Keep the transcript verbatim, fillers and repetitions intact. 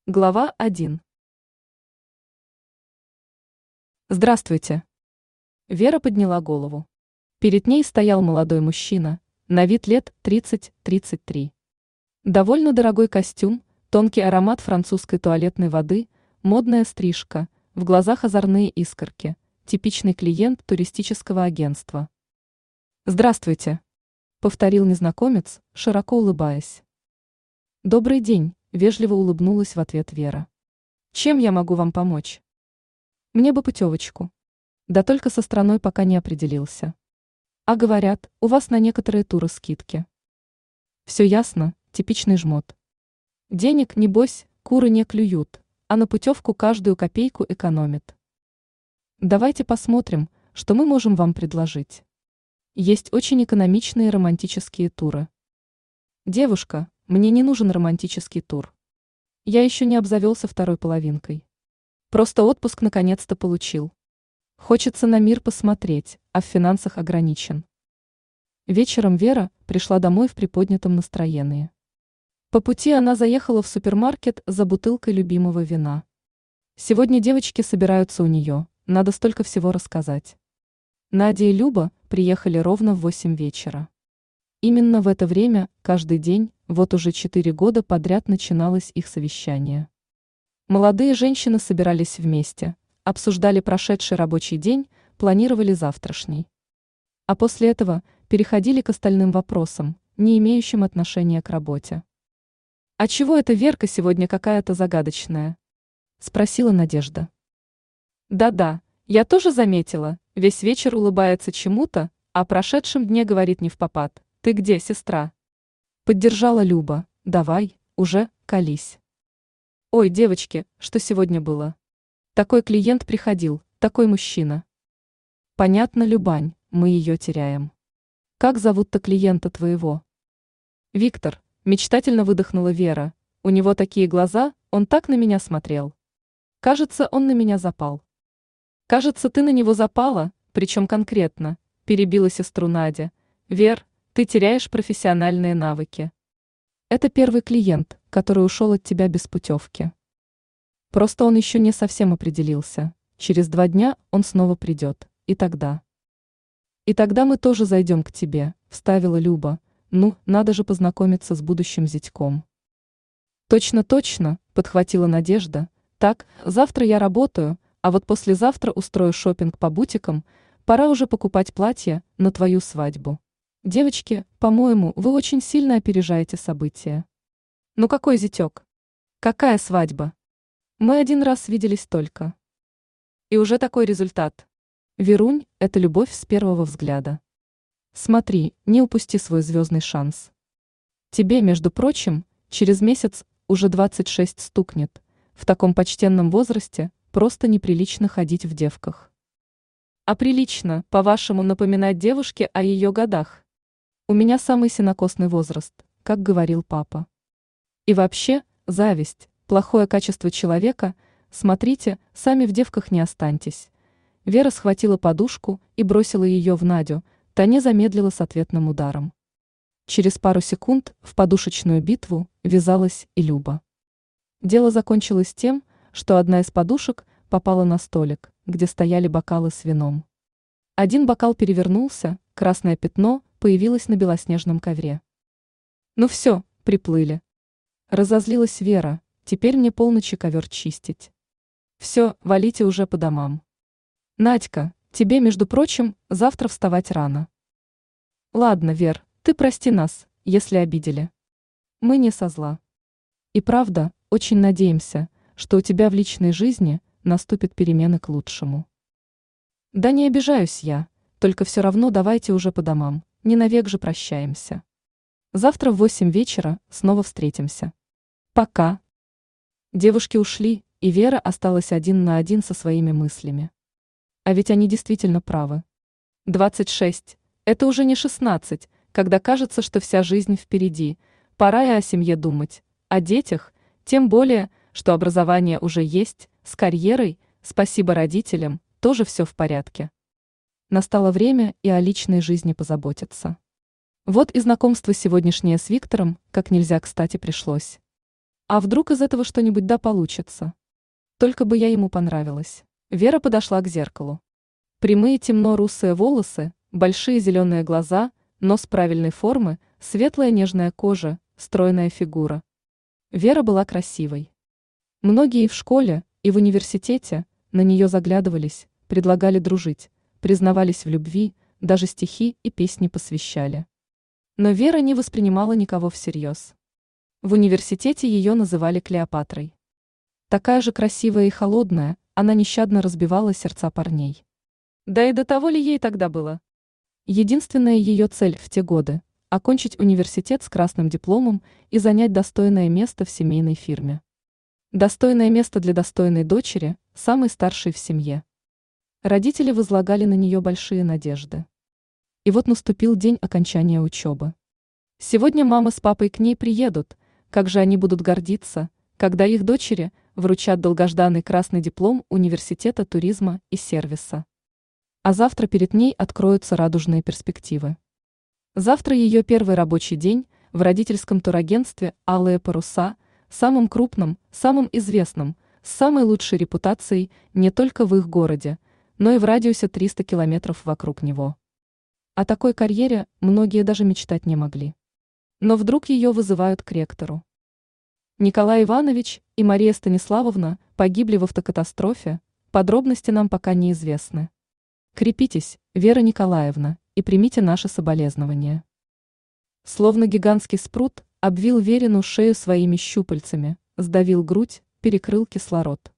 Глава один. Здравствуйте. Вера подняла голову. Перед ней стоял молодой мужчина, на вид лет тридцать-тридцать три. Довольно дорогой костюм, тонкий аромат французской туалетной воды, модная стрижка, в глазах озорные искорки, типичный клиент туристического агентства. «Здравствуйте», — повторил незнакомец, широко улыбаясь. «Добрый день», — вежливо улыбнулась в ответ Вера. «Чем я могу вам помочь?» «Мне бы путевочку. Да только со страной пока не определился. А говорят, у вас на некоторые туры скидки». «Все ясно, типичный жмот. Денег, небось, куры не клюют, а на путевку каждую копейку экономит. Давайте посмотрим, что мы можем вам предложить. Есть очень экономичные романтические туры». «Девушка, мне не нужен романтический тур. Я еще не обзавелся второй половинкой. Просто отпуск наконец-то получил. Хочется на мир посмотреть, а в финансах ограничен». Вечером Вера пришла домой в приподнятом настроении. По пути она заехала в супермаркет за бутылкой любимого вина. Сегодня девочки собираются у нее, надо столько всего рассказать. Надя и Люба приехали ровно в восемь вечера. Именно в это время, каждый день, вот уже четыре года подряд начиналось их совещание. Молодые женщины собирались вместе, обсуждали прошедший рабочий день, планировали завтрашний. А после этого переходили к остальным вопросам, не имеющим отношения к работе. «А чего эта Верка сегодня какая-то загадочная?» – спросила Надежда. «Да-да, я тоже заметила, весь вечер улыбается чему-то, а о прошедшем дне говорит невпопад. Ты где, сестра?» Поддержала Люба. «Давай, уже, колись». «Ой, девочки, что сегодня было? Такой клиент приходил, такой мужчина». «Понятно, Любань, мы ее теряем. Как зовут-то клиента твоего?» «Виктор», мечтательно выдохнула Вера. «У него такие глаза, он так на меня смотрел. Кажется, он на меня запал». «Кажется, ты на него запала, причем конкретно», перебила сестру Надя. «Вер, ты теряешь профессиональные навыки. Это первый клиент, который ушел от тебя без путевки. Просто он еще не совсем определился. Через два дня он снова придет, и тогда...» «И тогда мы тоже зайдем к тебе», — вставила Люба. «Ну, надо же познакомиться с будущим зятьком». «Точно-точно», — подхватила Надежда. «Так, завтра я работаю, а вот послезавтра устрою шопинг по бутикам, пора уже покупать платье на твою свадьбу. Девочки, по-моему, вы очень сильно опережаете события». «Ну какой зятек? Какая свадьба? Мы один раз виделись только. И уже такой результат. Верунь, это любовь с первого взгляда. Смотри, не упусти свой звездный шанс. Тебе, между прочим, через месяц уже двадцать шесть стукнет. В таком почтенном возрасте просто неприлично ходить в девках». «А прилично, по-вашему, напоминать девушке о ее годах? У меня самый сенокосный возраст, как говорил папа. И вообще, зависть, плохое качество человека, смотрите, сами в девках не останьтесь». Вера схватила подушку и бросила ее в Надю, та не замедлила с ответным ударом. Через пару секунд в подушечную битву ввязалась и Люба. Дело закончилось тем, что одна из подушек попала на столик, где стояли бокалы с вином. Один бокал перевернулся, красное пятно появилось на белоснежном ковре. «Ну все, приплыли». Разозлилась Вера, «теперь мне полночи ковер чистить. Все, валите уже по домам. Надька, тебе, между прочим, завтра вставать рано». «Ладно, Вер, ты прости нас, если обидели. Мы не со зла. И правда, очень надеемся, что у тебя в личной жизни наступят перемены к лучшему». «Да не обижаюсь я, только все равно давайте уже по домам, не навек же прощаемся. Завтра в восемь вечера снова встретимся. Пока». Девушки ушли, и Вера осталась один на один со своими мыслями. А ведь они действительно правы. двадцать шесть – это уже не шестнадцать, когда кажется, что вся жизнь впереди, пора и о семье думать, о детях, тем более, что образование уже есть, с карьерой, спасибо родителям, тоже все в порядке. Настало время и о личной жизни позаботиться. Вот и знакомство сегодняшнее с Виктором как нельзя кстати пришлось. А вдруг из этого что-нибудь да получится? Только бы я ему понравилась. Вера подошла к зеркалу. Прямые темно-русые волосы, большие зеленые глаза, нос правильной формы, светлая нежная кожа, стройная фигура. Вера была красивой. Многие и в школе, и в университете на нее заглядывались, предлагали дружить, признавались в любви, даже стихи и песни посвящали. Но Вера не воспринимала никого всерьез. В университете ее называли Клеопатрой. Такая же красивая и холодная, она нещадно разбивала сердца парней. Да и до того ли ей тогда было? Единственная ее цель в те годы – окончить университет с красным дипломом и занять достойное место в семейной фирме. Достойное место для достойной дочери, самой старшей в семье. Родители возлагали на нее большие надежды. И вот наступил день окончания учебы. Сегодня мама с папой к ней приедут, как же они будут гордиться, когда их дочери вручат долгожданный красный диплом университета туризма и сервиса. А завтра перед ней откроются радужные перспективы. Завтра ее первый рабочий день в родительском турагентстве «Алые паруса», самым крупным, самым известным, с самой лучшей репутацией не только в их городе, но и в радиусе триста километров вокруг него. О такой карьере многие даже мечтать не могли. Но вдруг ее вызывают к ректору. Николай Иванович и Мария Станиславовна погибли в автокатастрофе, подробности нам пока неизвестны. Крепитесь, Вера Николаевна, и примите наши соболезнования. Словно гигантский спрут, обвил Верину шею своими щупальцами, сдавил грудь, перекрыл кислород.